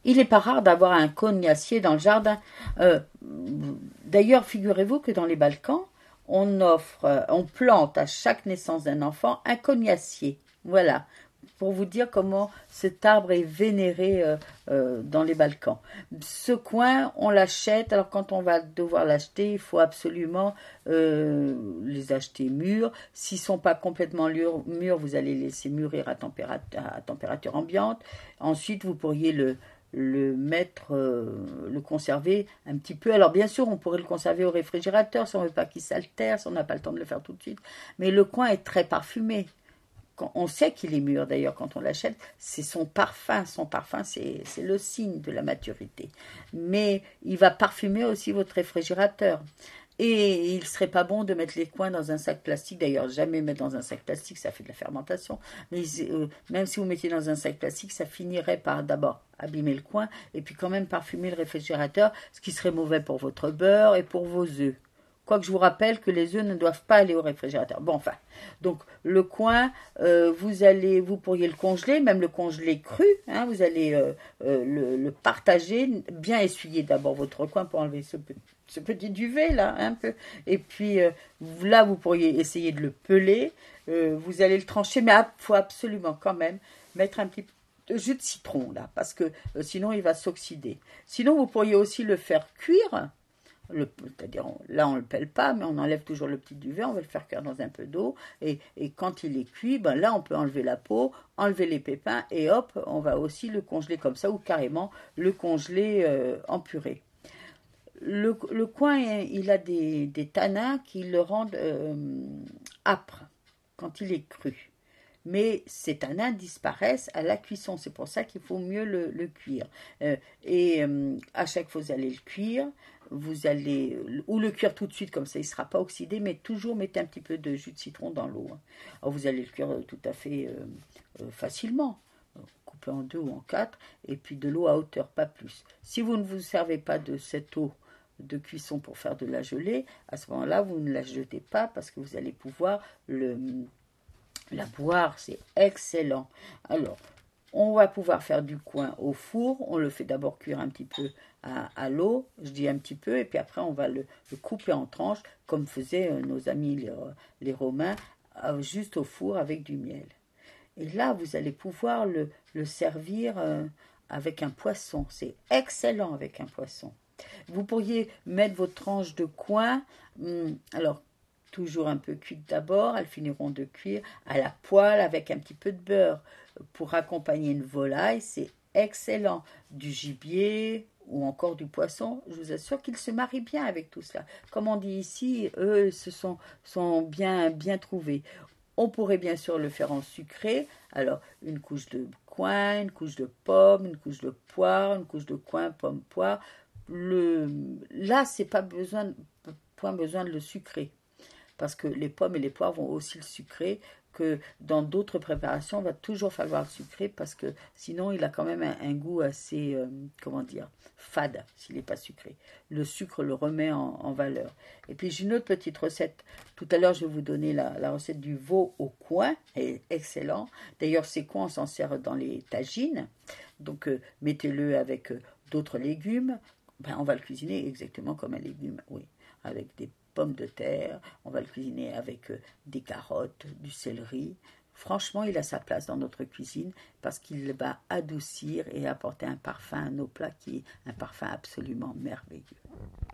Il n'est pas rare d'avoir un cognacier dans le jardin. D'ailleurs, figurez-vous que dans les Balkans, on plante à chaque naissance d'un enfant un cognacier. Voilà, pour vous dire comment cet arbre est vénéré dans les Balkans. Ce coin, on l'achète. Alors quand on va devoir l'acheter, il faut absolument les acheter mûrs. S'ils ne sont pas complètement mûrs, vous allez laisser mûrir à température ambiante. Ensuite, vous pourriez le mettre, le conserver un petit peu. Alors bien sûr, on pourrait le conserver au réfrigérateur si on ne veut pas qu'il s'altère, si on n'a pas le temps de le faire tout de suite. Mais le coin est très parfumé. On sait qu'il est mûr d'ailleurs quand on l'achète, c'est son parfum. Son parfum, c'est le signe de la maturité. Mais il va parfumer aussi votre réfrigérateur. Et il ne serait pas bon de mettre les coins dans un sac plastique. D'ailleurs, jamais mettre dans un sac plastique, ça fait de la fermentation. Mais même si vous mettiez dans un sac plastique, ça finirait par d'abord abîmer le coin et puis quand même parfumer le réfrigérateur, ce qui serait mauvais pour votre beurre et pour vos œufs. Quoique je vous rappelle que les œufs ne doivent pas aller au réfrigérateur. Bon, enfin, donc le coin, vous pourriez le congeler, même le congeler cru. Hein, vous allez le partager, bien essuyer d'abord votre coin pour enlever ce petit duvet là, un peu. Et puis là, vous pourriez essayer de le peler. Vous allez le trancher, mais il faut absolument quand même mettre un petit de jus de citron là, parce que sinon il va s'oxyder. Sinon, vous pourriez aussi le faire cuire. C'est-à-dire, là, on ne le pèle pas, mais on enlève toujours le petit duvet, on va le faire cuire dans un peu d'eau, et quand il est cuit, ben là, on peut enlever la peau, enlever les pépins, et hop, on va aussi le congeler comme ça, ou carrément le congeler en purée. Le coin, il a des tanins qui le rendent âpre quand il est cru. Mais ces tanins disparaissent à la cuisson. C'est pour ça qu'il faut mieux le cuire. À chaque fois que vous allez le cuire, vous allez ou le cuire tout de suite, comme ça il ne sera pas oxydé, mais toujours mettez un petit peu de jus de citron dans l'eau. Alors vous allez le cuire tout à fait facilement. Coupé en deux ou en quatre, et puis de l'eau à hauteur, pas plus. Si vous ne vous servez pas de cette eau de cuisson pour faire de la gelée, à ce moment-là, vous ne la jetez pas parce que vous allez pouvoir la boire, c'est excellent. Alors, on va pouvoir faire du coin au four. On le fait d'abord cuire un petit peu à l'eau, je dis un petit peu, et puis après on va le couper en tranches, comme faisaient nos amis les Romains, juste au four avec du miel. Et là, vous allez pouvoir le servir avec un poisson. C'est excellent avec un poisson. Vous pourriez mettre vos tranches de coin, alors toujours un peu cuites d'abord, elles finiront de cuire à la poêle avec un petit peu de beurre. Pour accompagner une volaille, c'est excellent. Du gibier ou encore du poisson, je vous assure qu'ils se marient bien avec tout cela. Comme on dit ici, eux sont bien trouvés. On pourrait bien sûr le faire en sucré. Alors, une couche de coin, une couche de pomme, une couche de poire, une couche de coin, pomme, poire. Là, c'est pas point besoin de le sucrer. Parce que les pommes et les poires vont aussi le sucrer, que dans d'autres préparations, il va toujours falloir le sucrer parce que sinon, il a quand même un goût assez, fade s'il n'est pas sucré. Le sucre le remet en valeur. Et puis, j'ai une autre petite recette. Tout à l'heure, je vais vous donner la recette du veau au coin. C'est excellent. D'ailleurs, ces coins, on s'en sert dans les tagines. Donc, mettez-le avec d'autres légumes. On va le cuisiner exactement comme un légume, oui, avec des pommes de terre, on va le cuisiner avec des carottes, du céleri. Franchement, il a sa place dans notre cuisine parce qu'il va adoucir et apporter un parfum à nos plats qui est un parfum absolument merveilleux.